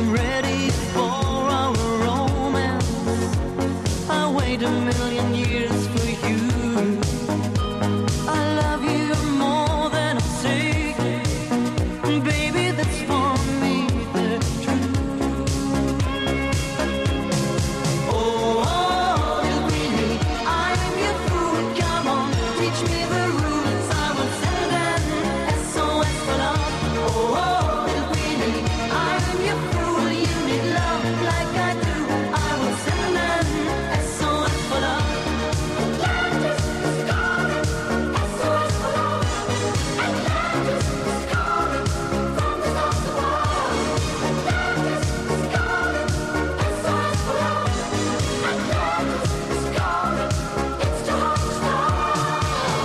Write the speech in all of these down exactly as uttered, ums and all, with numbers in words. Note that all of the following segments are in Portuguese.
I'm ready for our romance. I wait a million years for you. I love you more than I say. Baby, that's for me the truth. Oh, oh, little Queenie, I'm your fool. Come on, teach me the rules. I will send an S O S for love. Oh, oh, little Queenie, I'm your fool. You need love like I do. I will send an S O S for love. Atlantis is calling, S O S for love. Atlantis is calling from the top to bottom. Atlantis is calling, S O S for love. Atlantis is calling, it's too hot to stop.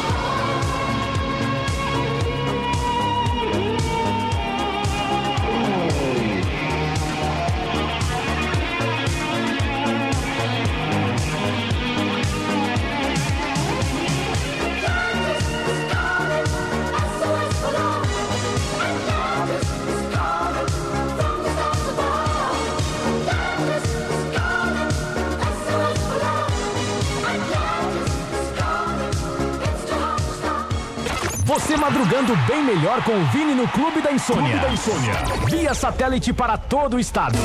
Você madrugando bem melhor com o Vini no Clube da Insônia. Clube da Insônia. Via satélite para todo o estado.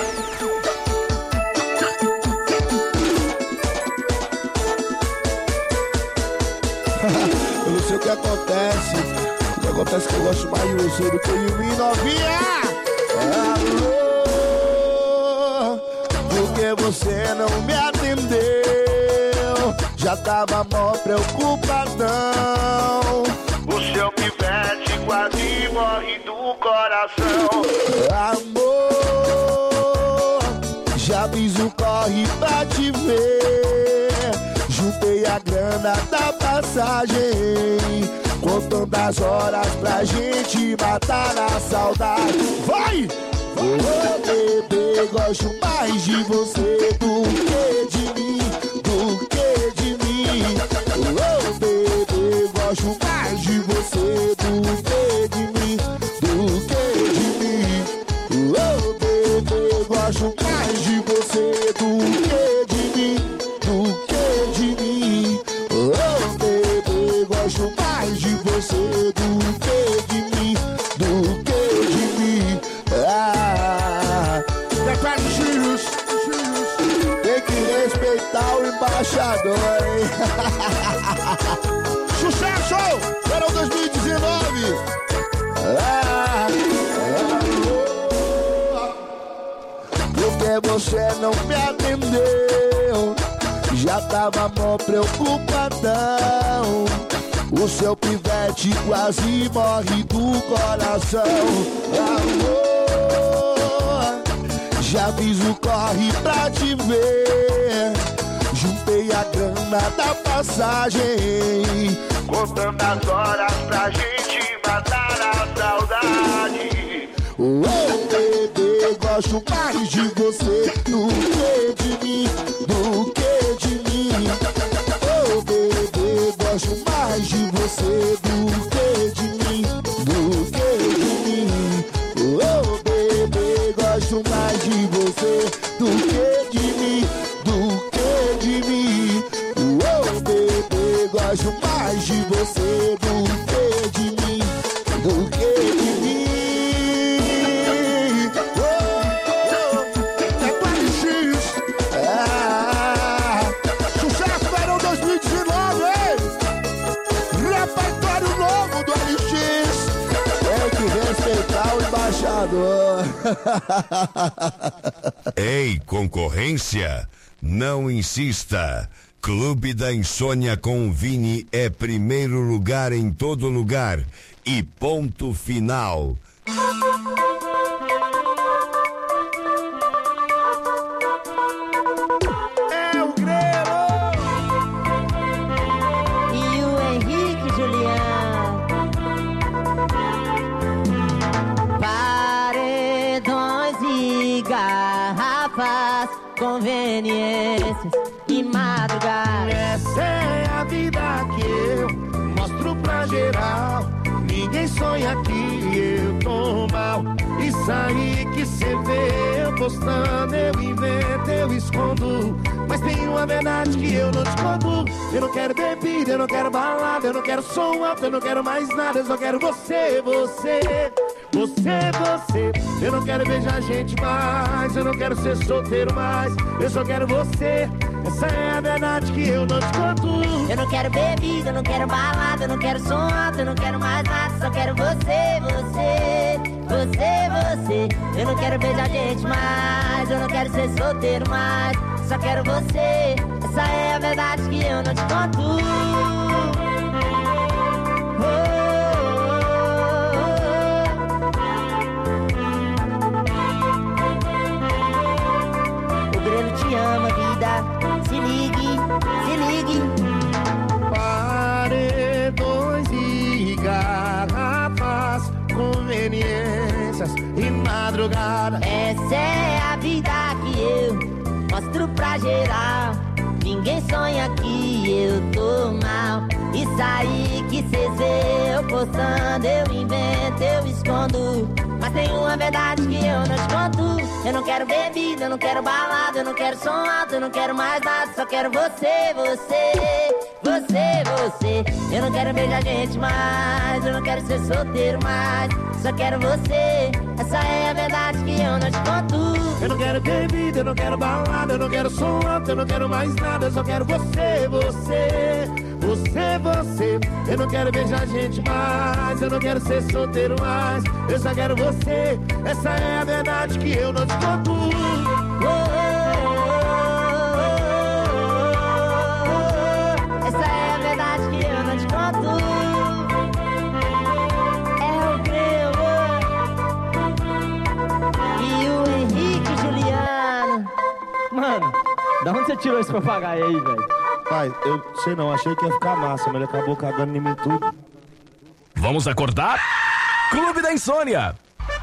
Eu não sei o que acontece. O que acontece é que eu gosto mais de você do que de mim, novinha. Alô, por que você não me atendeu? Já tava mó preocupadão. O seu pivete quase morre do coração. Amor, já fiz o corre pra te ver. Juntei a grana da passagem, contando as horas pra gente matar a saudade. Vai! Ô bebê, gosto mais de você do que de mim, do que de mim. Ô bebê, gosto mais de você do que de mim, do que de mim. Ô bebê, gosto mais de você do que de mim, do que de mim. Ô bebê, gosto mais de você do que de mim, do que de mim. Ah, Declarations, tem que respeitar o embaixador, hein? Sucesso! Verão dois mil e dezenove! Ah, por que você não me atendeu? Já tava mó preocupadão. O seu pivete quase morre do coração. Amor, já fiz o corre pra te ver. Juntei a grana da passagem, contando as horas pra gente matar a saudade. Oh bebê, gosto mais de você do que de mim, do que de mim. Oh bebê, gosto mais de você do que de mim, do que de mim. Oh bebê, gosto mais de você do que de mim, do que de mim. Oh bebê, gosto mais de você do que de mim, do que de mim. Ei, concorrência, não insista. Clube da Insônia com Vini é primeiro lugar em todo lugar e ponto final. É o Grelo e o Henrique Juliano. Paredões e garrafas, conveniências e madrugada. Essa é a vida que eu mostro pra geral. Ninguém sonha que eu tô mal. Isso aí que cê vê postando, eu invento, eu escondo. Mas tem uma verdade que eu não te conto. Eu não quero bebida, eu não quero balada, eu não quero som alto, eu não quero mais nada. Eu só quero você, você, você, você. Eu não quero beijar gente mais, eu não quero ser solteiro mais. Eu só quero você, essa é a verdade que eu não te conto. Eu não quero bebida, eu não quero balada, eu não quero som alto, eu não quero mais nada. Só quero você, você, você, você. Eu não quero beijar gente mais, eu não quero ser solteiro mais. Só quero você, essa é a verdade que eu não te conto. Oh, oh, oh. O Grêmio te ama, vida. Se ligue, se ligue. Paredões e garrafas, conveniências e madrugada. Essa é a vida que eu mostro pra geral. Ninguém sonha que eu tô mal. Isso aí que cês vê eu postando, eu invento, eu escondo. Mas tem uma verdade que eu não te conto. Eu não quero bebida, eu não quero balada, eu não quero som alto, eu não quero mais nada. Só quero você, você, você, você. Eu não quero beijar gente mais, eu não quero ser solteiro mais. Só quero você, essa é a verdade que eu não te conto. Eu não quero bebida, eu não quero balada, eu não quero som alto, eu não quero mais nada. Eu só quero você, você, você, você. Eu não quero beijar gente mais, eu não quero ser solteiro mais. Eu só quero você, essa é a verdade que eu não te conto. Oh, oh, oh, oh, oh. Essa é a verdade que eu não te conto. É o Grêmio e o Henrique Juliano. Mano, da onde você tirou esse papagaio aí, velho? Pai, eu sei não, achei que ia ficar massa, mas ele acabou cagando em mim tudo. Vamos acordar? Clube da Insônia.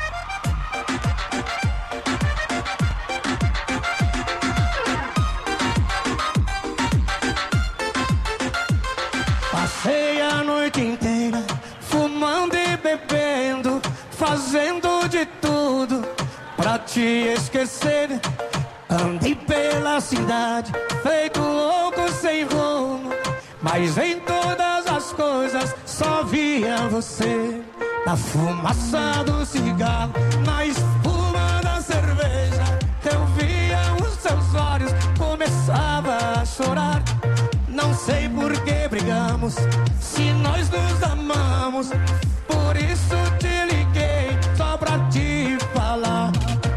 Passei a noite inteira fumando e bebendo, fazendo de tudo pra te esquecer. Andei pela cidade, feito louco sem rumo, mas em todas as coisas só via você. Na fumaça do cigarro, na espuma da cerveja, eu via os seus olhos, começava a chorar. Não sei por que brigamos, se nós nos amamos. Por isso te liguei, só pra te falar.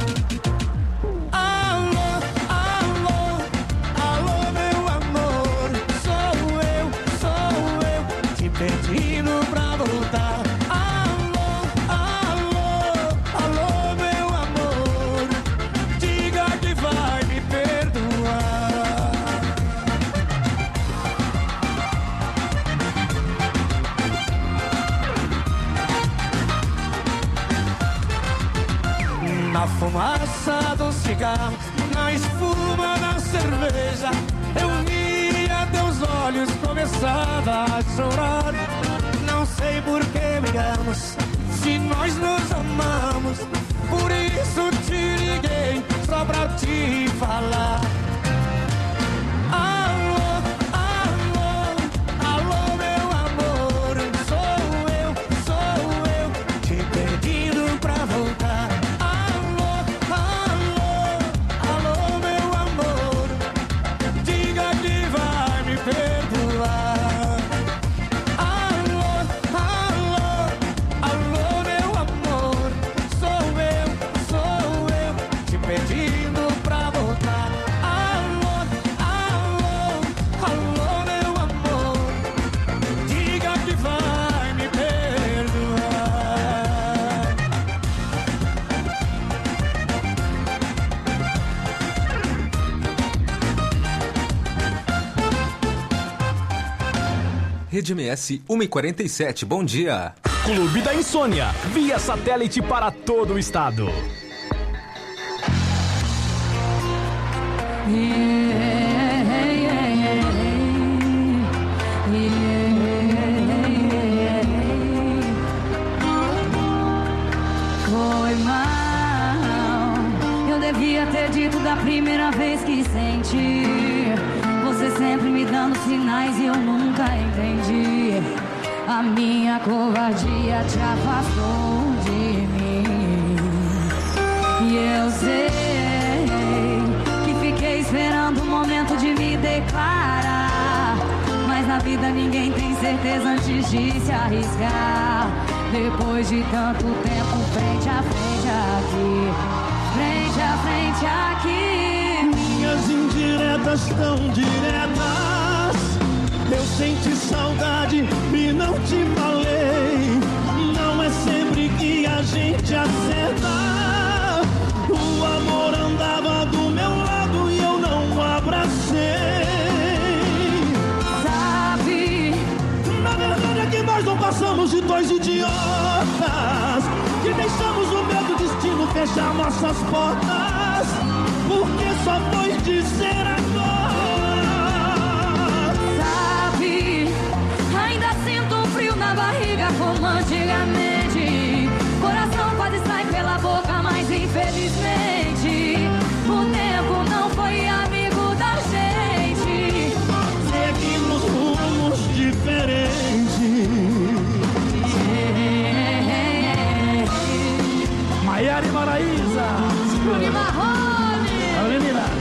Alô, alô, alô, meu amor. Sou eu, sou eu, te pedindo pra voltar. Alô, alô, alô, meu amor. Diga que vai me perdoar. Na fumaça do cigarro, na espuma da cerveja, eu via teus olhos, começava a chorar. Não sei por que brigamos, se nós nos amamos. Por isso te liguei, só pra te falar. Alô, alô, alô, meu amor. Sou eu, sou eu, te pedindo pra voltar. Rede M S uma e quarenta e sete, bom dia. Clube da Insônia, via satélite para todo o estado. Foi mal, eu devia devia ter dito da primeira vez que senti. Você sempre me dando sinais e eu nunca entendi. A minha covardia te afastou de mim. E eu sei que fiquei esperando o momento de me declarar, mas na vida ninguém tem certeza antes de se arriscar. Depois de tanto tempo frente a frente aqui, frente a frente aqui. Minhas indiretas tão diretas, eu senti saudade e não te falei. Não é sempre que a gente acerta. O amor andava do meu lado e eu não abracei. Sabe, na verdade é que nós não passamos de dois idiotas, que deixamos o medo destino fechar nossas portas, porque só foi dizer agora. Sabe, ainda sinto um frio na barriga como antigamente. Coração quase sai pela boca, mas infelizmente o tempo não foi amigo da gente. Seguimos rumos diferentes. Maiara e Maraísa, Bruno e Marrone, meninas.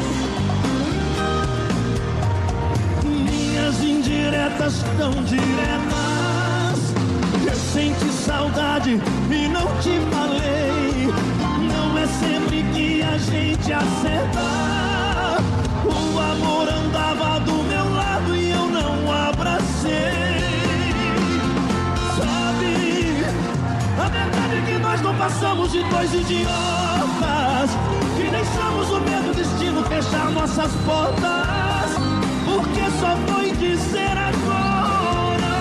Minhas indiretas tão diretas, eu senti saudade e não te falei. Não é sempre que a gente acerta. O amor andava do meu lado e eu não abracei. Sabe, a verdade é que nós não passamos de dois idiotas, que deixamos o medo destino fechar nossas portas, porque só foi dizer agora.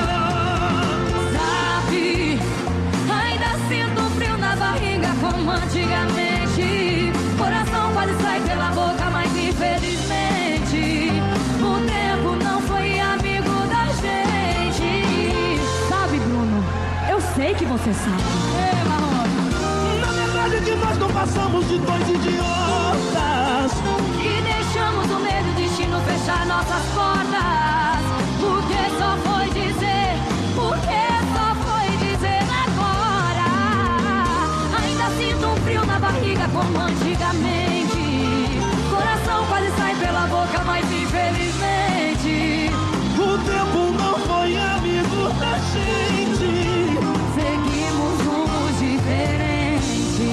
sabe, ainda sinto um frio na barriga como antigamente. Coração quase sai pela boca, mas infelizmente o tempo não foi amigo da gente. Sabe, Bruno, eu sei que você sabe. Ei, Marrone. Na verdade é que nós não passamos de dois idiotas, E deixamos o medo do destino fechar nossas portas, porque só foi dizer, porque só foi dizer agora. Ainda sinto um frio na barriga como antigamente. Coração quase sai pela boca, mas infelizmente o tempo não foi amigo da gente. seguimos rumos diferentes.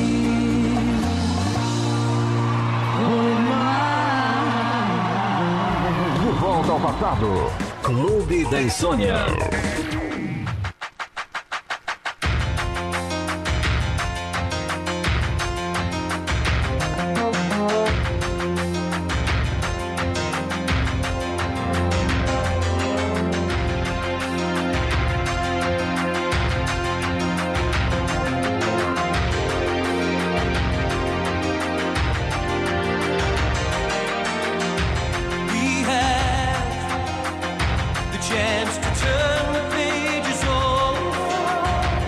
De volta ao passado. Clube da Insônia. We had the chance to turn the pages over.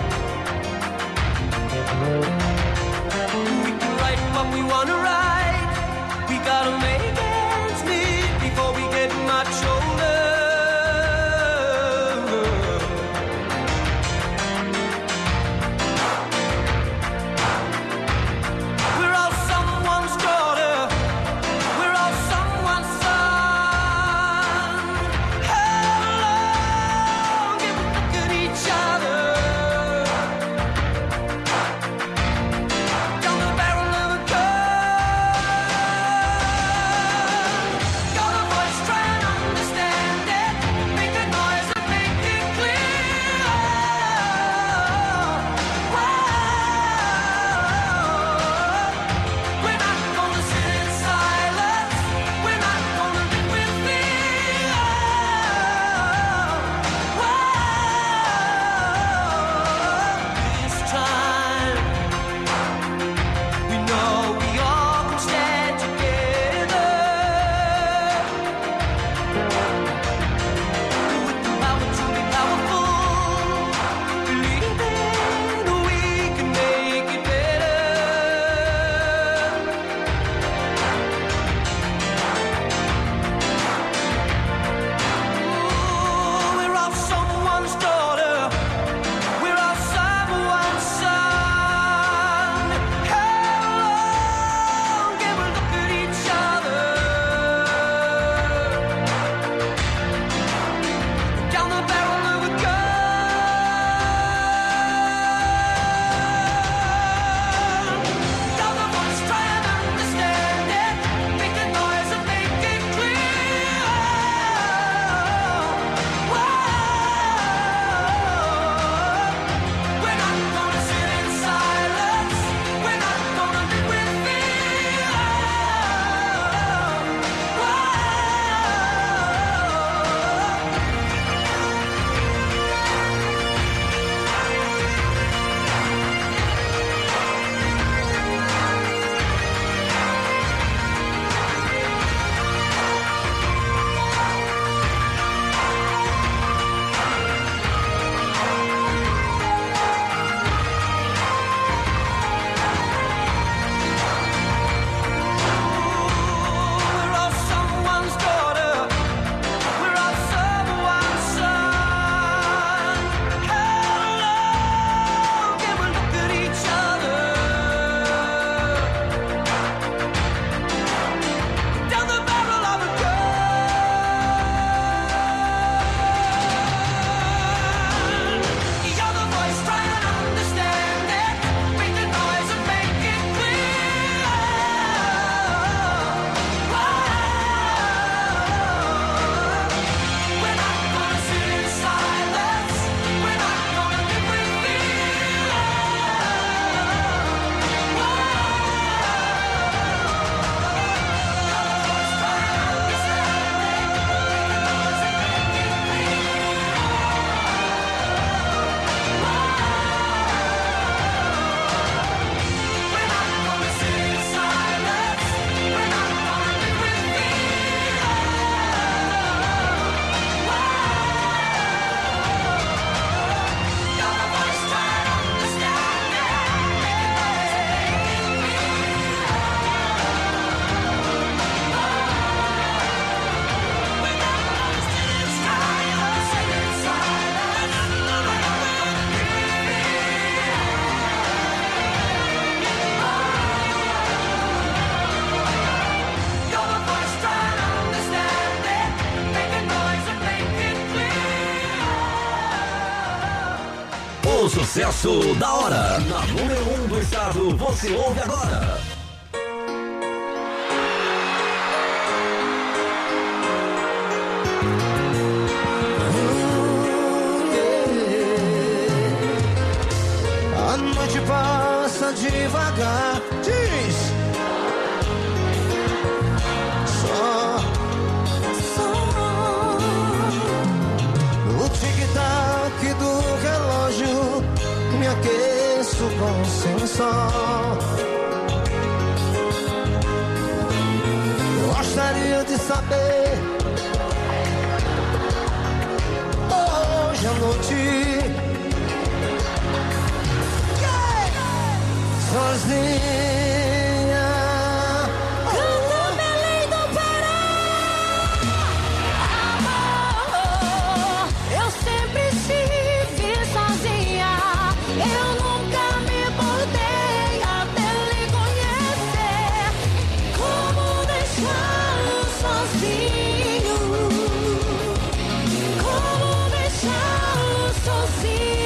We can write what we want to write. We gotta make ends meet before we get much older. We're all someone's daughter. We're all someone's son. How long can we look at each other? Down the barrel of a gun. sucesso da hora. Na número um do estado, você ouve agora. A noite passa devagar, diz. Só, só o tic-tac do relógio, me aqueço com o sensor. Gostaria de saber, hoje à noite, sozinha. Canta Belém do Pará. Amor, eu sempre estive sozinha. Eu nunca me importei até lhe conhecer. Como deixá-lo sozinho? Como deixá-lo sozinho?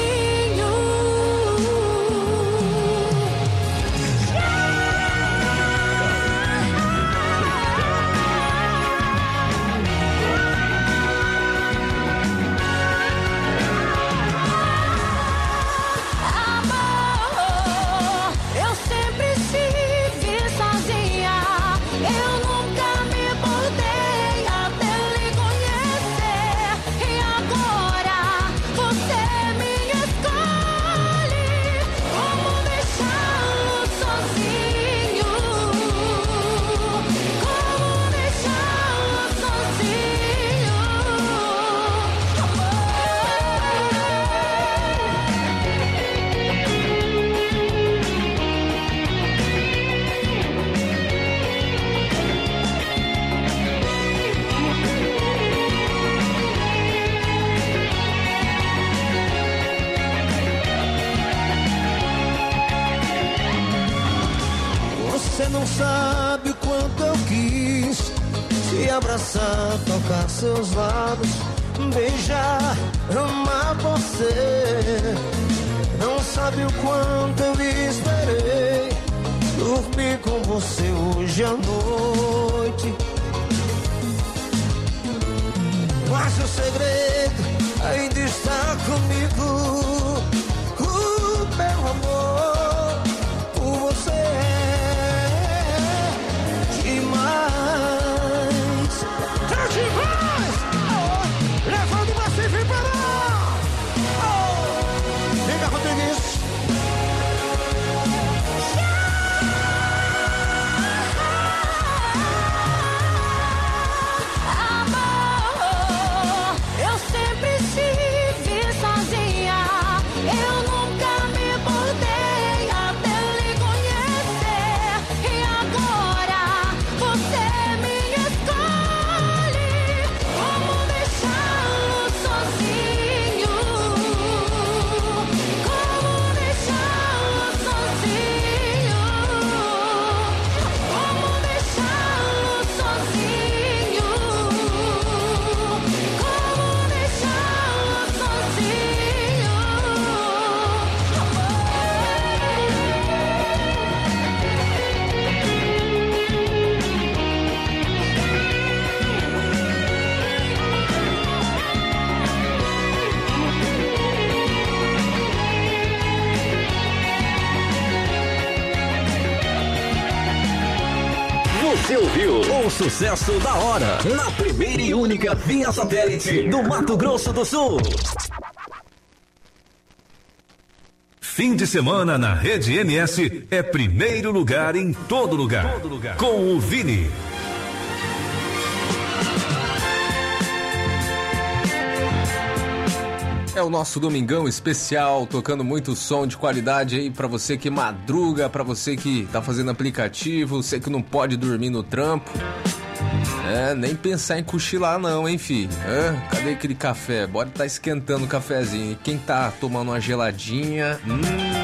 Você não sabe o quanto eu quis te abraçar, tocar seus lábios, beijar, amar você. Não sabe o quanto eu esperei dormir com você hoje à noite. Mas o segredo ainda está comigo. O meu amor por você é demais. É demais! Oh, levando você vem para lá! Oh, Liga Rodrigues! Amor, eu sempre estive sozinha. Eu nunca me importei até lhe conhecer. E agora você me escolhe. Como deixá-lo sozinho? Como deixá-lo sozinho? Como deixá-lo sozinho? Como deixá-lo sozinho? Você ouviu o sucesso da hora na primeira e única via satélite do Mato Grosso do Sul. Fim de semana na Rede M S é primeiro lugar em todo lugar. Com o Vini. É o nosso domingão especial, tocando muito som de qualidade aí pra você que madruga, pra você que tá fazendo aplicativo, você que não pode dormir no trampo. É, nem pensar em cochilar não, hein, fi? É, cadê aquele café? Bora tá esquentando o cafezinho. E quem tá tomando uma geladinha... Hum,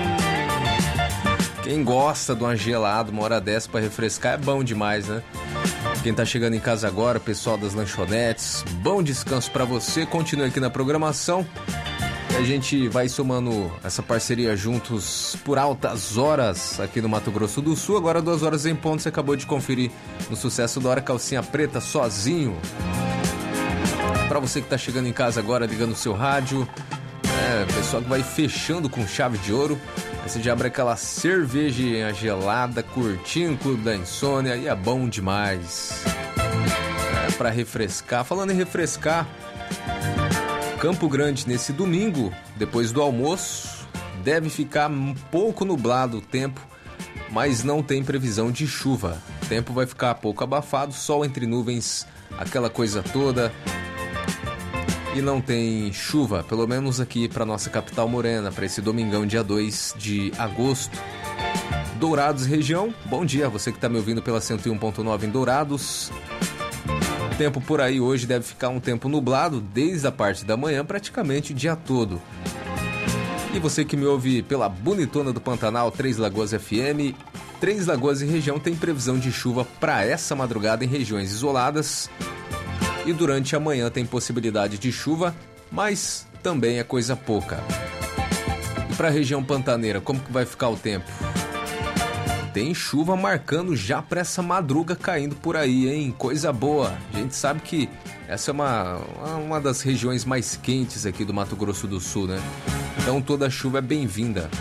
quem gosta de uma gelada, uma hora dessa pra refrescar, é bom demais, né? Quem tá chegando em casa agora, pessoal das lanchonetes, bom descanso pra você. Continue aqui na programação. A gente vai somando essa parceria juntos por altas horas aqui no Mato Grosso do Sul. Agora duas horas em ponto, você acabou de conferir no Sucesso da Hora, Calcinha Preta, Sozinho. Pra você que tá chegando em casa agora, ligando o seu rádio, é, pessoal que vai fechando com chave de ouro, aí você já abre aquela cervejinha gelada, curtindo o Clube da Insônia, e é bom demais. É, pra refrescar. Falando em refrescar, Campo Grande, nesse domingo, depois do almoço, deve ficar um pouco nublado o tempo, mas não tem previsão de chuva. O tempo vai ficar pouco abafado, sol entre nuvens, aquela coisa toda. E não tem chuva, pelo menos aqui para nossa capital morena, para esse domingão, dia dois de agosto. Dourados, região, bom dia, você que está me ouvindo pela cento e um ponto nove em Dourados. Tempo por aí hoje deve ficar um tempo nublado desde a parte da manhã, praticamente o dia todo. E você que me ouve pela bonitona do Pantanal, Três Lagoas F M, Três Lagoas e região tem previsão de chuva para essa madrugada em regiões isoladas. E durante a manhã tem possibilidade de chuva, mas também é coisa pouca. E para a região pantaneira, como que vai ficar o tempo? Tem chuva marcando já para essa madruga caindo por aí, hein? Coisa boa. A gente sabe que essa é uma, uma das regiões mais quentes aqui do Mato Grosso do Sul, né? Então toda a chuva é bem-vinda.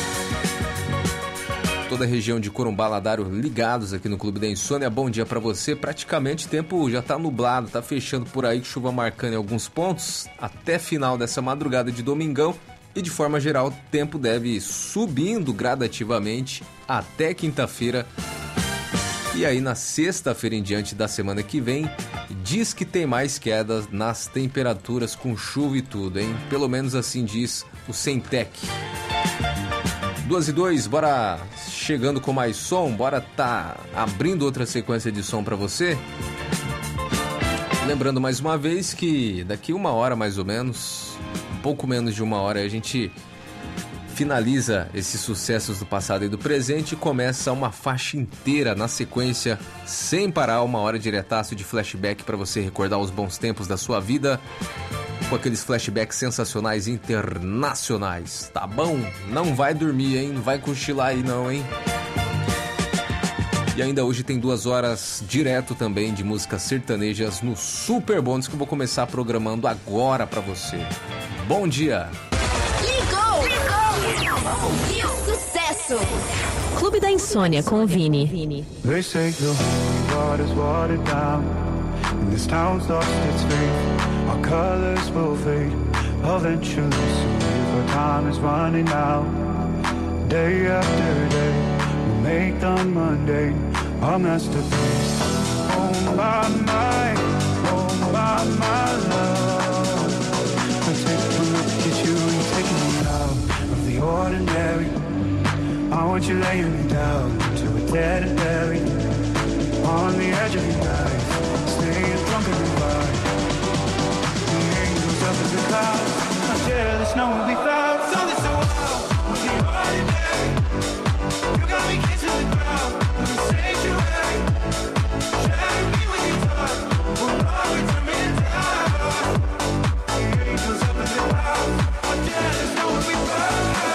Toda a região de Corumbá, Ladário ligados aqui no Clube da Insônia. Bom dia para você. Praticamente o tempo já tá nublado, tá fechando por aí, chuva marcando em alguns pontos até final dessa madrugada de domingão. E de forma geral, o tempo deve ir subindo gradativamente até quinta-feira. E aí na sexta-feira em diante da semana que vem, diz que tem mais quedas nas temperaturas com chuva e tudo, hein? Pelo menos assim diz o Centec. duas e dois, bora chegando com mais som, bora tá abrindo outra sequência de som pra você. Lembrando mais uma vez que daqui uma hora mais ou menos, um pouco menos de uma hora, a gente finaliza esses sucessos do passado e do presente e começa uma faixa inteira na sequência, sem parar, uma hora diretaço de flashback para você recordar os bons tempos da sua vida, com aqueles flashbacks sensacionais internacionais, tá bom? Não vai dormir, hein? Não vai cochilar aí não, hein? E ainda hoje tem duas horas direto também de músicas sertanejas no Super Bônus que eu vou começar programando agora pra você. Bom dia! Ligou! Ligou! E o sucesso! Clube da Insônia com o Vini. They say the holy water's watered down, and this town's lost its faith. Our colors will fade eventually, so if our time is running out, day after day, we'll make the Monday our masterpiece. Oh my, my, oh my, my love, I take a look at you and take me out of the ordinary. I want you laying me down to a dead and buried on the edge of your knife, staying drunk and revived. The angels up in the clouds, I dare the snow will be found. Something so wild, the ordinary. You got me kissing the ground, the sanctuary. Shatter me with your touch, will love it to me down. The angels up in the clouds, I dare the snow will be found.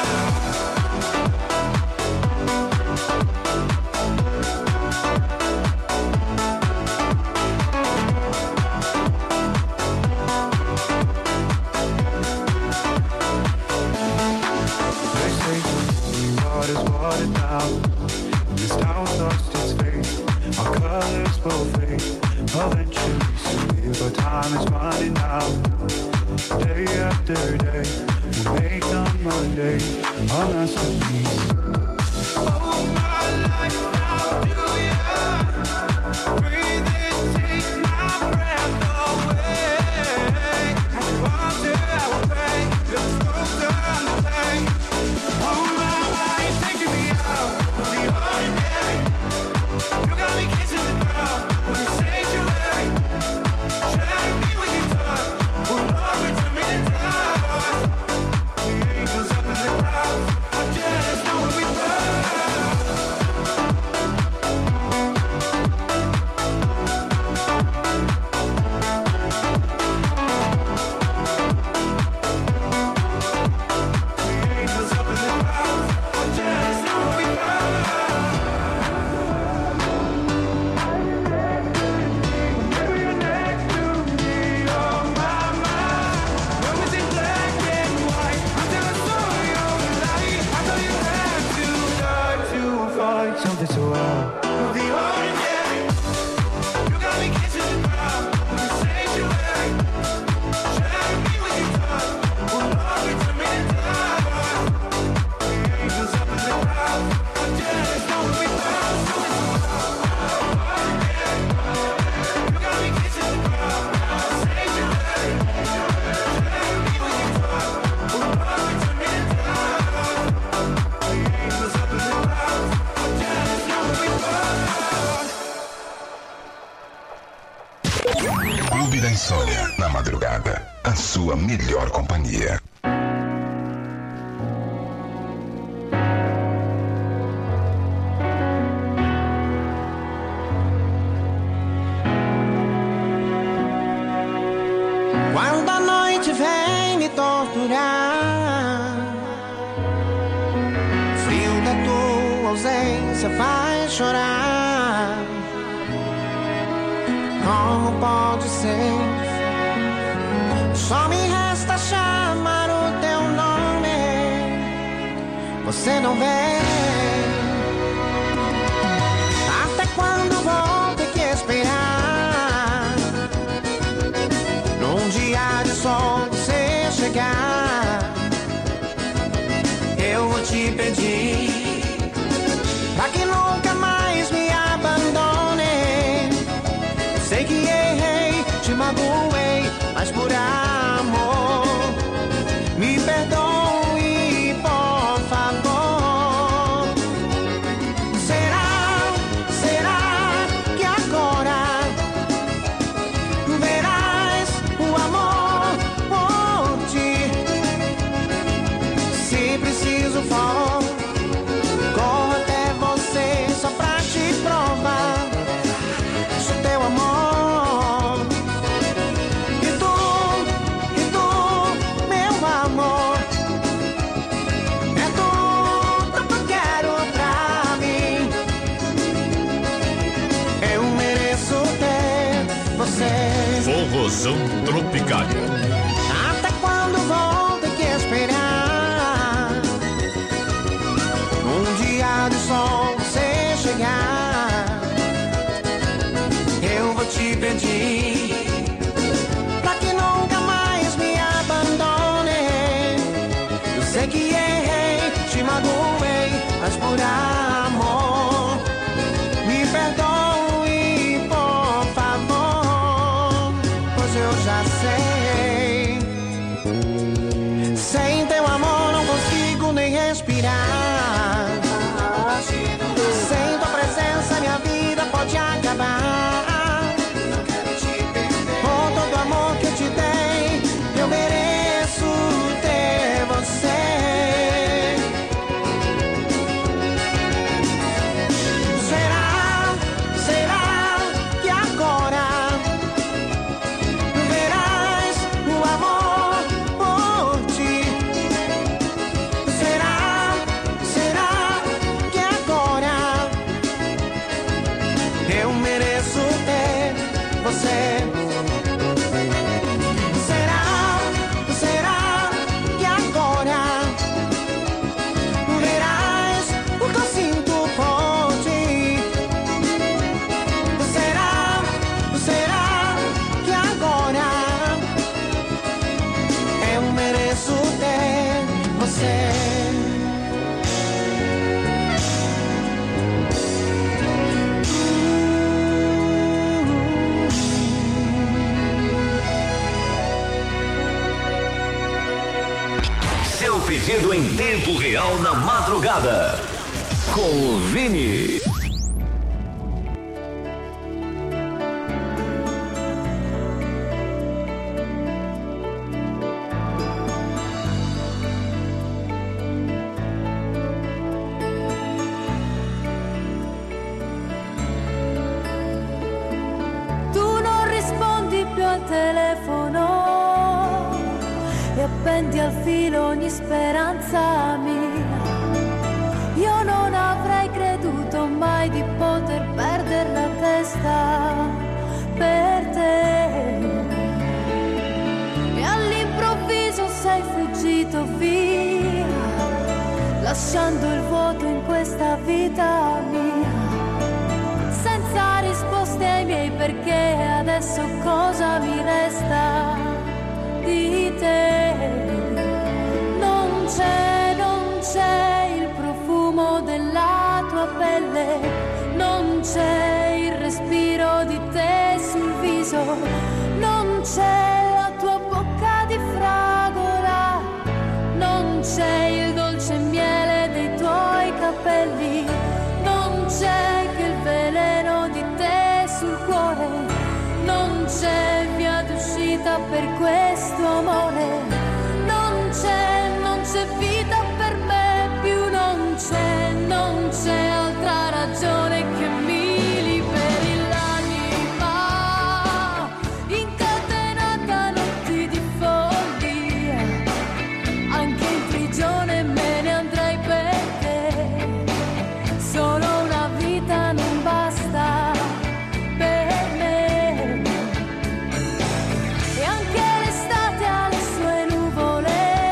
Watered down, this town's lost its faith. Our colors will fade eventually, so if our time is running out, day after day, we'll make the Monday our masterpiece. Oh my life, how do you breathe in, take my breath away? One day I will pay, just go down the pain. Oh my, taking me out of the ordinary. You got me kissing the ground with a sanctuary. Shatter me with your touch, will love it to me down. The angels up in the clouds, I just know where we go. Insônia, na madrugada, a sua melhor companhia. Quando a noite vem me torturar, frio da tua ausência faz chorar. Como pode ser? Só me resta chamar o teu nome. Você não vem. Até quando vou ter que esperar? Num dia de sol você chegar, eu vou te pedir pra que nunca mais me abandone. Sei que errei, te magoei, mas por amor me perdoe, por favor. Será, será que agora verás o amor por ti? Se preciso for, corro até você só pra te provar. Sou teu amor. Forrozão Tropicália. Até quando vou ter que esperar? Um dia de sol você chegar, eu vou te pedir pra que nunca mais me abandone. Eu sei que errei, te magoei, mas por amor me perdoe. Eu já sei, sem teu amor não consigo nem respirar. Sem tua presença minha vida pode acabar. Por todo amor que eu te dei, eu mereço ter você. Será, será que agora pedido em tempo real na madrugada com o Vini. Tu non rispondi più al telefono e appendi al filo ogni speranza mia. Io non avrei creduto mai di poter perdere la testa per te. E all'improvviso sei fuggito via, lasciando il vuoto in questa vita mia. Senza risposte ai miei perché, adesso cosa mi resta di te? Non c'è, non c'è il profumo della tua pelle, non c'è il respiro di te sul viso, non c'è la tua bocca di fragola, non c'è il dolce miele dei tuoi capelli, non c'è che il veleno di te sul cuore, non c'è via d'uscita riuscita per questo amore. Non c'è, non c'è vita per me più, non c'è, non c'è altra ragione che mi liberi l'anima, incatenata a notti di follia, anche in prigione me ne andrei per te, solo una vita non basta per me, e anche l'estate ha le sue nuvole,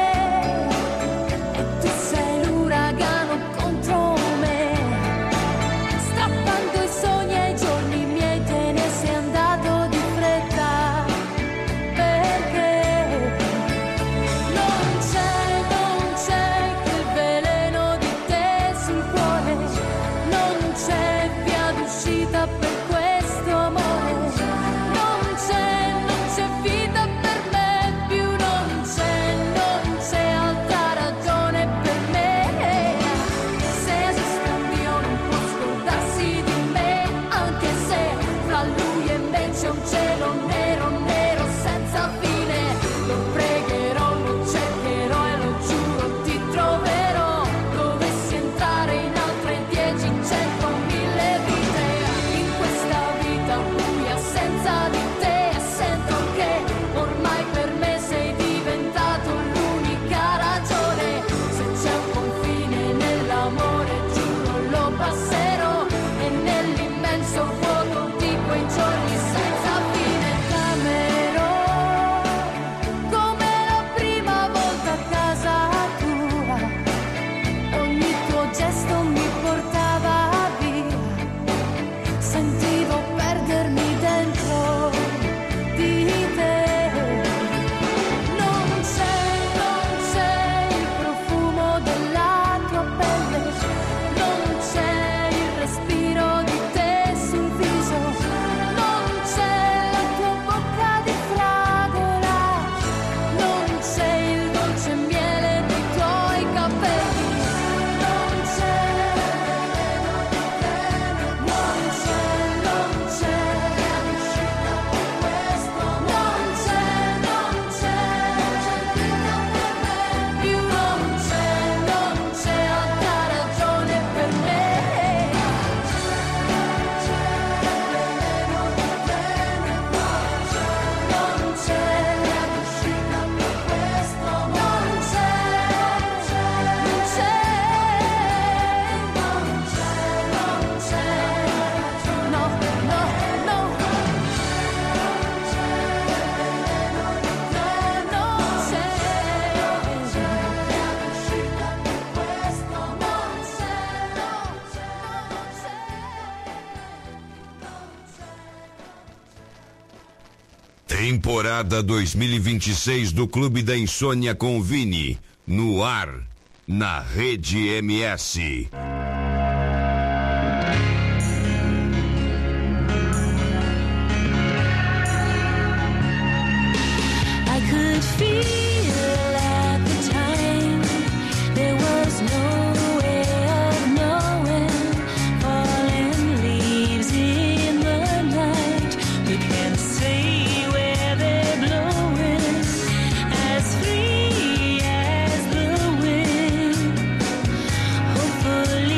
e tu sei l'uragano contro me, strappando i sogni ai giorni miei, te ne sei andato di fretta, perché non c'è, non c'è quel veleno di te sul cuore, non c'è via d'uscita per questo amore, non c'è, non c'è vita per me più, non c'è, non c'è altra ragione per me, se esiste un Dio non può scordarsi di me, anche se fra lui e me c'è un cielo nero, nero senza fine, lo pregherò, lo cercherò e lo giuro ti troverò, dovessi entrare in altre dieci, cento, mille vite, in questa vita buia senza di te, sento che ormai per me sei diventato l'unica ragione, se c'è un confine nell'amore giuro lo passerò, e nell'immenso vuoto di quei giorni senza fine t'amerò, come la prima volta a casa tua, ogni tuo gesto mi portava via, sentivo perdermi dentro di te, non c'è, non c'è il profumo della tua pelle, non c'è il respiro di te sul viso, non c'è la tua bocca di fragola, non c'è il dolce miele dei tuoi capelli, non c'è, non c'è, non c'è riuscita per questo, non c'è, non c'è vita per me più, non c'è, non c'è altra ragione per me, non c'è riuscita per questo, non c'è, non c'è, non c'è, non c'è, no, no, no, non c'è, non c'è riuscita per questo, non c'è, non c'è, Temporada dois mil e vinte e seis do Clube da Insônia com Vini, no ar, na Rede M S. I could feel at the time there was no way of knowing, falling leaves in the night, we can't say where they're blowing, as free as the wind, hopefully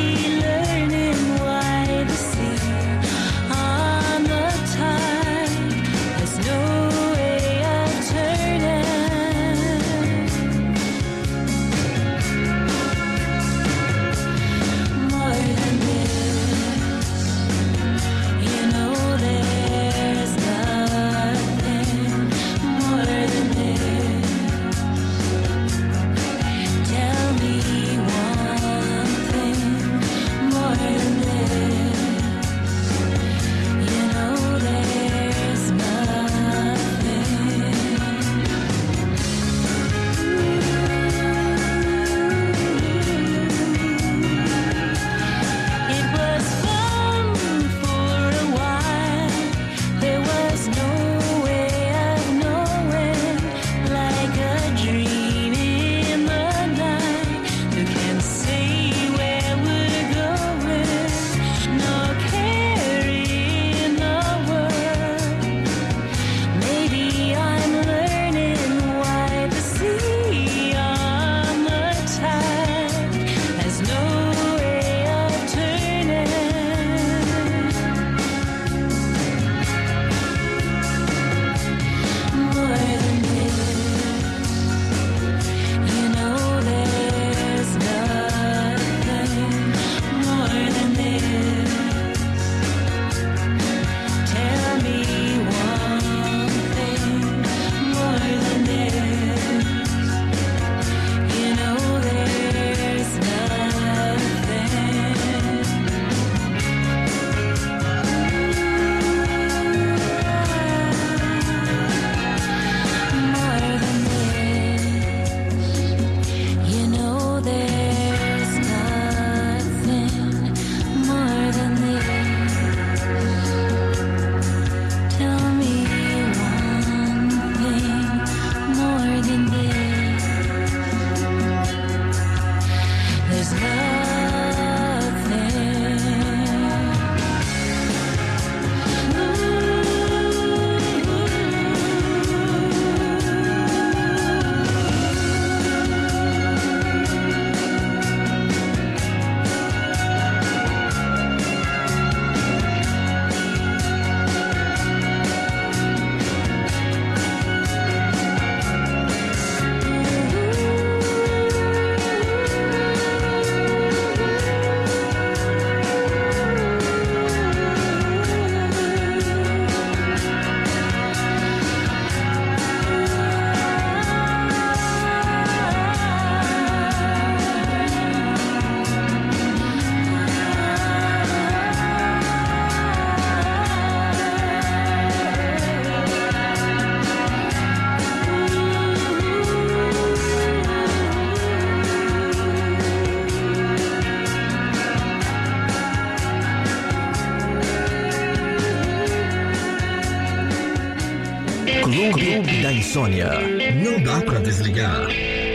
Clube da Insônia. Não dá pra desligar.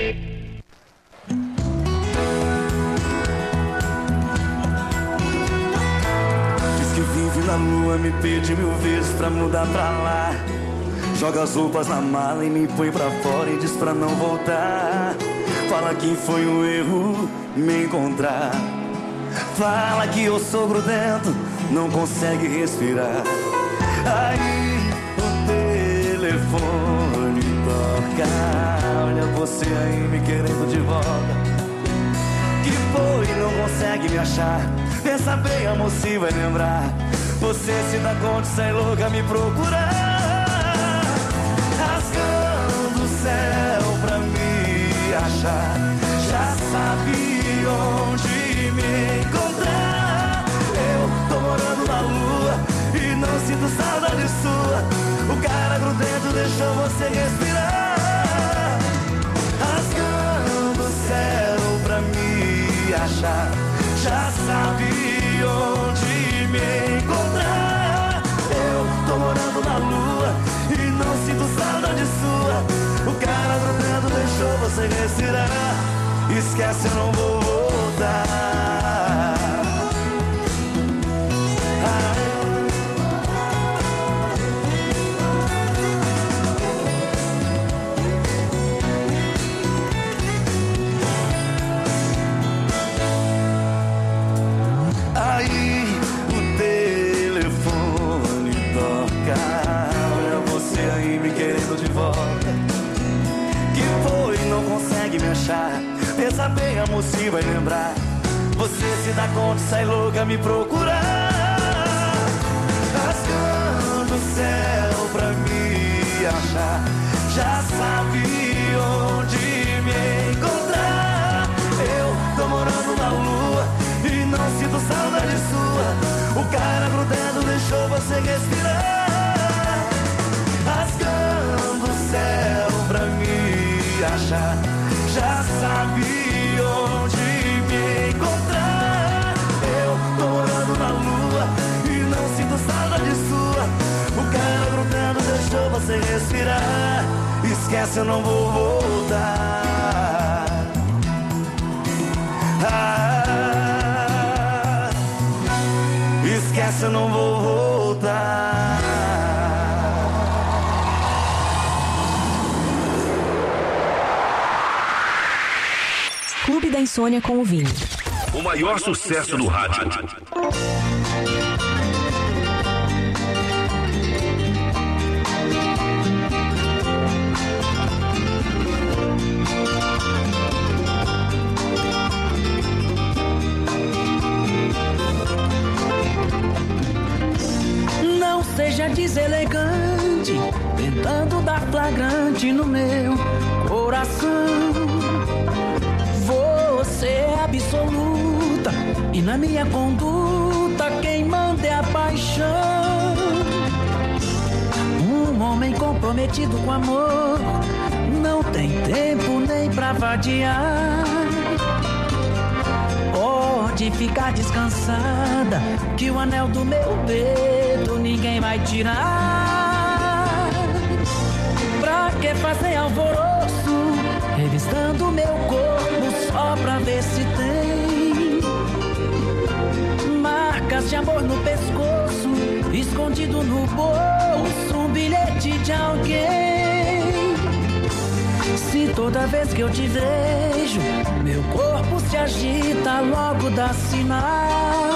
Diz que vive na lua, me pede mil vezes pra mudar pra lá. Joga as roupas na mala e me põe pra fora e diz pra não voltar. Fala que foi um erro me encontrar. Fala que eu sou grudento, não consegue respirar. Aí o telefone toca. Olha você aí me querendo de volta. Que foi, não consegue me achar. Pensa bem, amor, se vai lembrar. Você se dá conta, sai louca me procurar. Rasgando o céu pra me achar. Já sabe onde me encontrar. Eu tô morando na lua e não sinto saudade sua. O cara grudento deixou você respirar. Rasgando o céu pra me achar. Já sabe onde me encontrar. Eu tô morando na lua e não sinto saudade sua. O cara grudento deixou você respirar. Esquece, eu não vou voltar. Aí o telefone toca. Olha você aí me querendo de volta. Que foi, não consegue me achar. Pensa bem, amor, se vai lembrar. Você se dá conta, sai louca me procurar. Rasgando o céu pra me achar. Já sabe onde me encontrar. Eu tô morando na lua e não sinto saudade sua. O cara grudendo deixou você respirar. Rasgando o céu pra me achar. Já sabe onde me encontrar. Eu tô morando na lua e não sinto saudade sua. O cara grudando deixou você respirar. Esquece, eu não vou voltar. Ah, esquece, eu não vou voltar. Clube da Insônia com o Vini. O maior sucesso do rádio. Não seja deselegante, tentando dar flagrante no meu coração. Você é absoluta e na minha conduta quem manda é a paixão. Um homem comprometido com amor não tem tempo nem pra vadiar. Pode ficar descansada que o anel do meu dedo ninguém vai tirar. Pra que fazer alvoroço revistando meu corpo só pra ver se tem marcas de amor no pescoço, escondido no bolso, um bilhete de alguém. Se toda vez que eu te vejo, meu corpo se agita, logo dá sinal.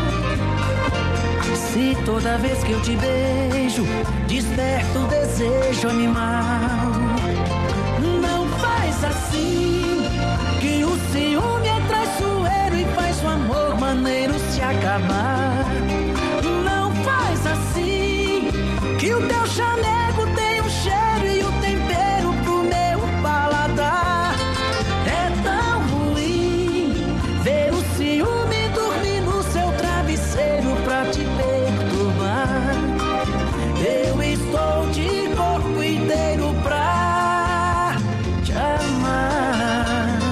Se toda vez que eu te beijo, desperta o desejo animal. Não faz assim, que o ciúme é traiçoeiro e faz o amor maneiro se acabar. Não faz assim, que o teu chanego tem um cheiro e o tempero pro meu paladar. É tão ruim ver o ciúme dormir no seu travesseiro pra te perturbar. Eu estou de corpo inteiro pra te amar.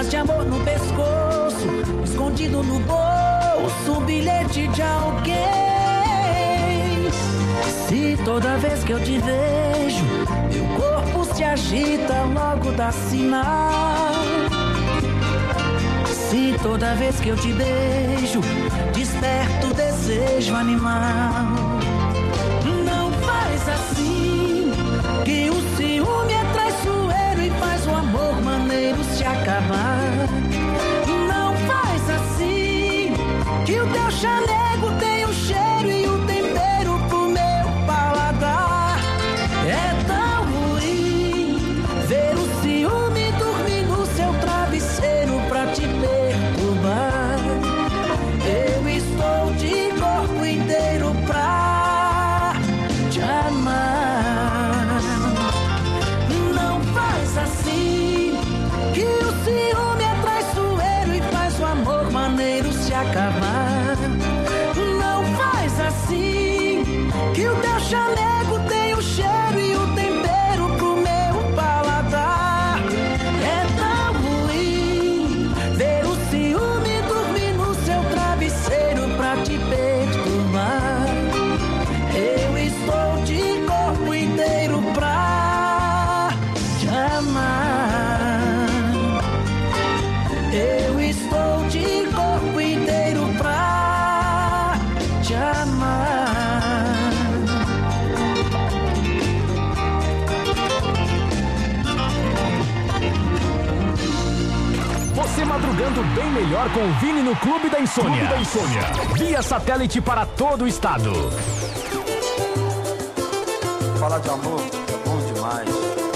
Cartas de amor no pescoço, escondido no bolso, um bilhete de alguém. Se toda vez que eu te vejo, meu corpo se agita, logo dá sinal. Se toda vez que eu te beijo, desperto o desejo animal. Não faz assim, que o ciúme é traiçoeiro e faz o amor maneiro se acabar. Não faz assim, que o teu chamego tem o cheiro e o tempero pro meu paladar. É tão ruim ver o ciúme dormir no seu travesseiro pra te perturbar. Eu estou de corpo inteiro pra te amar. Não faz assim, que o ciúme é traiçoeiro e faz o amor maneiro se acabar. Não faz assim, que o teu chamego tem o cheiro e o tempero pro meu paladar. É tão ruim ver o ciúme dormir no seu travesseiro pra te perturbar. Eu estou de corpo inteiro pra te amar. Eu estou de corpo inteiro pra te amar. Você madrugando bem melhor com o Vini no Clube da Insônia. Clube da Insônia. Via satélite para todo o estado. Falar de amor é bom demais.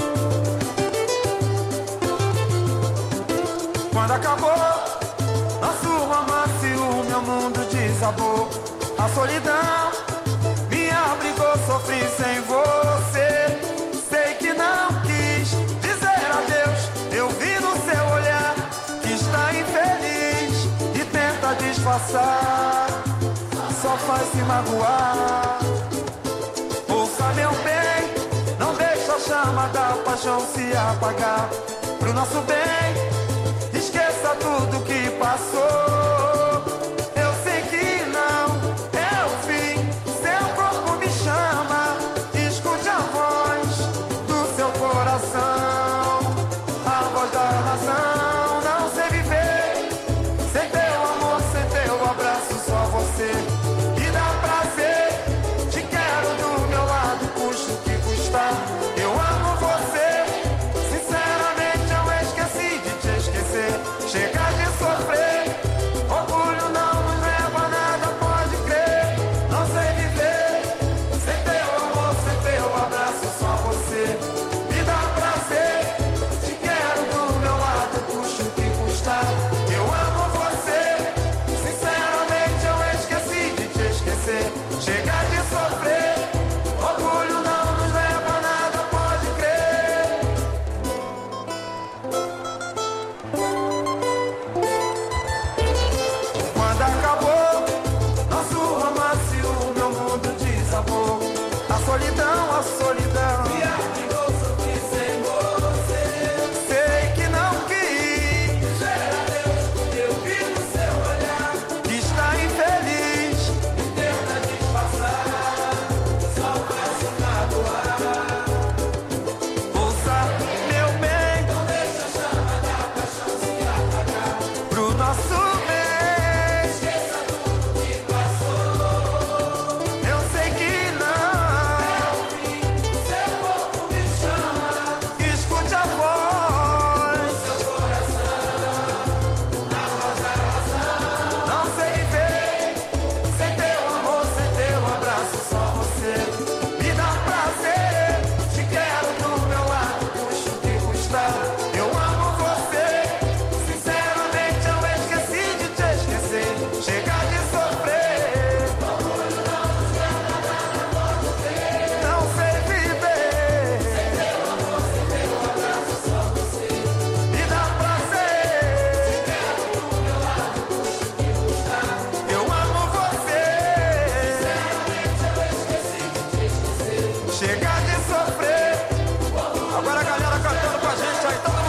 Quando acabou nosso romance, o meu mundo desabou. A solidão me abrigou, sofri sem você. Sei que não quis dizer adeus. Eu vi no seu olhar que está infeliz e tenta disfarçar, só faz se magoar. Ouça meu bem, não deixa a chama da paixão se apagar. Pro nosso bem, esqueça tudo que passou. Eu sei que não é o fim, seu corpo me chama. Escute a voz do seu coração, a voz da razão. Não sei viver sem teu amor, sem teu abraço, só você me dá prazer. Te quero do meu lado, custe o que custar. Eu amo você, sinceramente eu esqueci de te esquecer. Chega de sofrer, orgulho não nos leva a nada, pode crer. Não sei viver sem teu amor, sem teu abraço, só você me dá prazer. Te quero do meu lado, custe o que custar. Eu amo você, sinceramente eu esqueci de te esquecer. Chega de sofrer, orgulho não nos leva a nada, pode crer. Quando acabou nosso romance, o meu mundo desabou. A solidão, a solidão me abrigou, sofri sem você. Sei que não quis dizer adeus. Eu vi no seu olhar que está infeliz e tenta disfarçar, só faz se magoar. Ouça meu bem, não deixa a chama da paixão se apagar. Pro nosso bem, esqueça tudo que passou. Eu sei que não é o fim, seu corpo me chama. Escute a voz do seu coração, a voz da razão. Não sei viver sem teu amor, sem teu abraço, só você me dá prazer. Te quero do meu lado, custe o que custar. Eu amo você, sinceramente eu esqueci de te esquecer. Chega de sofrer, orgulho não nos leva a nada, pode crer. Não sei viver sem teu amor, sem teu abraço, só você me dá prazer. Te quero do meu lado, custe o que custar. Eu amo você, sinceramente eu esqueci de te esquecer. Chega de sofrer. Agora a galera cantando com a gente aí, todo mundo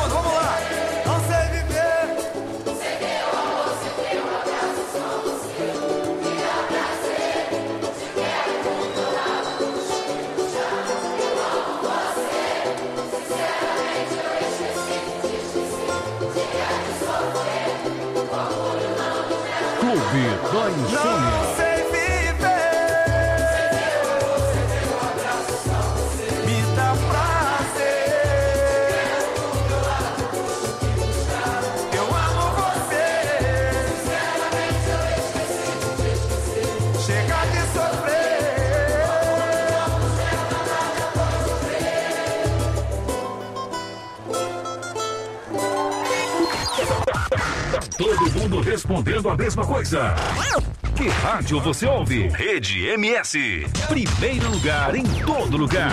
Clube da Insônia. Não sei viver, me dá prazer. Eu amo você, chega de sofrer. Todo mundo respondendo a mesma coisa. Que rádio você ouve? Rede M S. Primeiro lugar em todo lugar.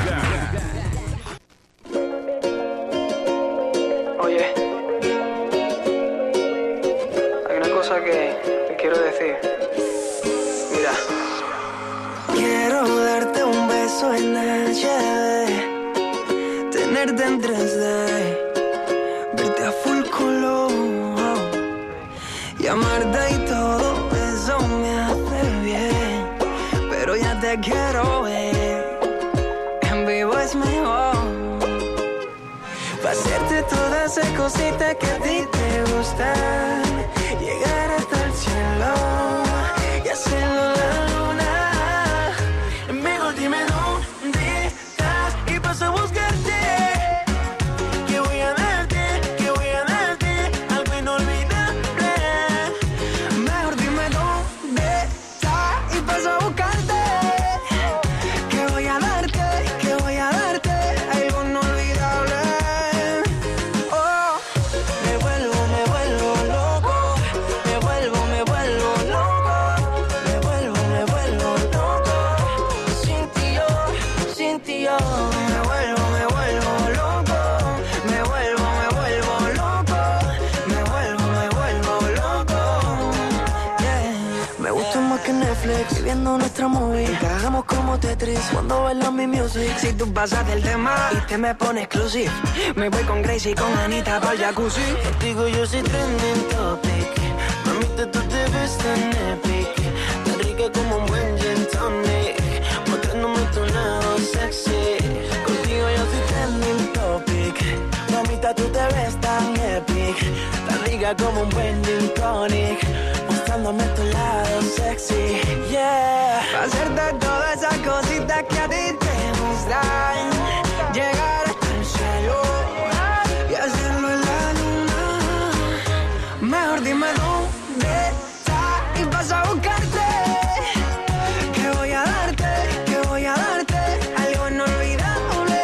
Oye, hay una cosa que te quiero decir. Mira. Quiero darte un beso en H D, tenerte en tres D, verte a full color, llamarte y todo eso me hace bien, pero ya te quiero ver, en vivo es mejor, pa' hacerte todas esas cositas que a ti te gustan, llegar hasta el cielo y hacerlo la luna. Mejor dime dónde estás y paso a buscarte. Que voy a darte, que voy a darte algo inolvidable. Mejor dime dónde estás y paso a buscarte. Que voy a darte, que voy a darte algo inolvidable. Oh, me vuelvo, me vuelvo loco. Me vuelvo, me vuelvo loco. Me vuelvo, me vuelvo loco. Sin ti yo, sin ti yo. Me vuelvo, me vuelvo loco. Me vuelvo, me vuelvo loco. Me vuelvo, me vuelvo loco. Yeah. Me gusta más que Netflix, viviendo nuestra movie. Encajamos como Tetris cuando bailas mi music. Si tú pasas del tema y te me pones exclusive, me voy con Gracie y con Anita para el jacuzzi. Contigo yo soy trending topic. Mamita, tú te ves tan epic, tan rica como un buen gin tonic, mostrándome tu lado sexy. Contigo yo soy trending topic. Mamita, tú te ves tan epic, tan rica como un buen gin tonic, mostrándome tu lado sexy. Yeah, pa' hacerte todas esas cositas que a ti te gustan, llegar hasta el cielo y hacerlo en la luna. Mejor dime dónde estás y paso a buscarte. Que voy a darte, que voy a darte algo inolvidable.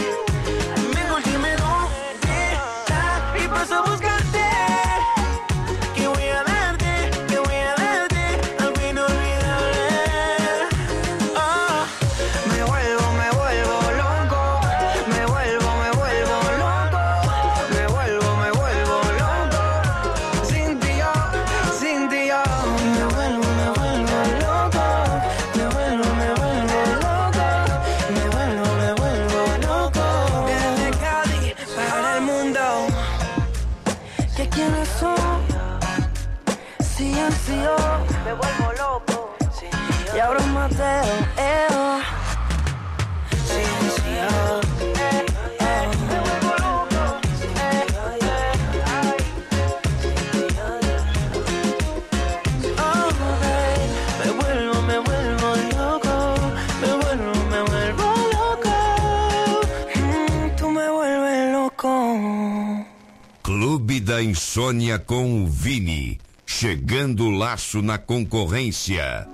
Mejor dime dónde estás y paso a buscarte. Que voy a darte, que voy a darte algo inolvidable. Oh, me vuelvo, me vuelvo loco. Me vuelvo, me vuelvo loco. Me vuelvo, me vuelvo loco. Sin ti yo, sin ti yo. Me vuelvo, me vuelvo loco. Me vuelvo, me vuelvo loco. Me vuelvo, me vuelvo loco. Desde Cali para el mundo. ¿Qué quiénes son? Sí, sí, yo. Me vuelvo loco. Y ahora un Mateo, eh, oh. Sí, sí, yo. Eh, eh. Me vuelvo loco. Eh, eh. Oh, babe. Me vuelvo, me vuelvo loco. Me vuelvo, me vuelvo loco. Mm, tú me vuelves loco. Clube da Insônia com o Vini. Chegando o laço na concorrência.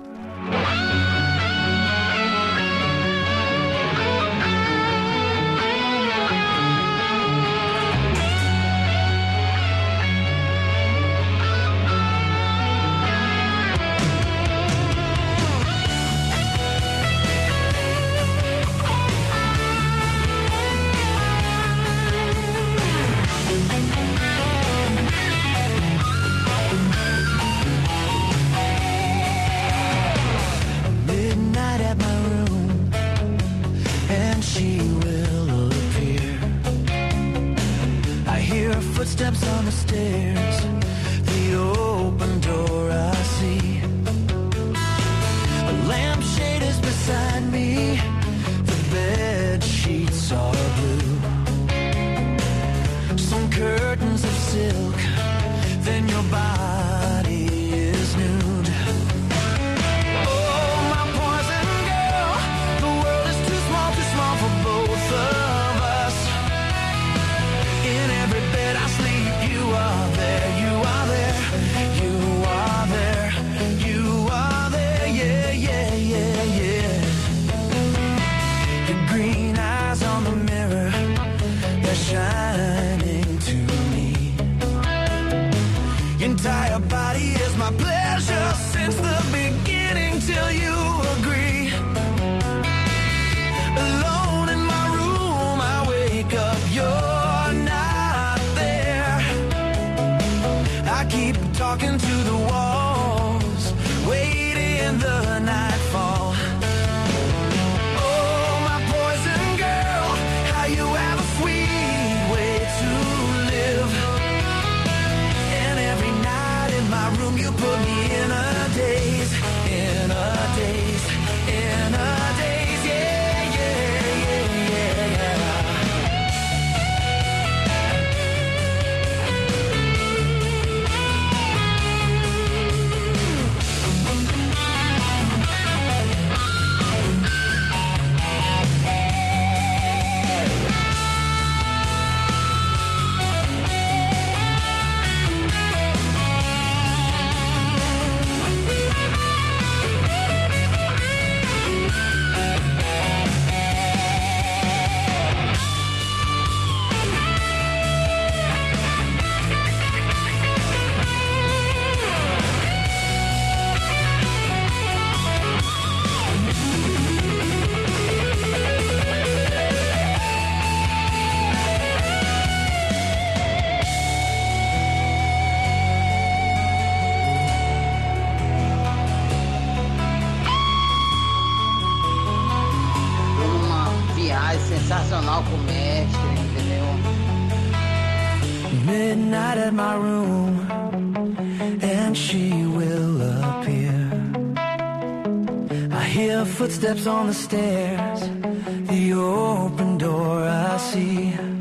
Midnight at my room, and she will appear. I hear her footsteps on the stairs, the open door I see. A lampshade is beside me, the bed sheets are blue. Some curtains of silk, then your body is nude. my pleasure since the beginning till you agree. Alone in my room, I wake up, you're not there. I keep talking to the walls, waiting the nightfall. Oh, my poison girl, how you have a sweet way to live. And every night in my room you put me in a daze, in a daze, in a daze, yeah, yeah, yeah, yeah, yeah. Sensacional com o mestre, entendeu? Midnight at my room, and she will appear. I hear footsteps on the stairs, the open door I see.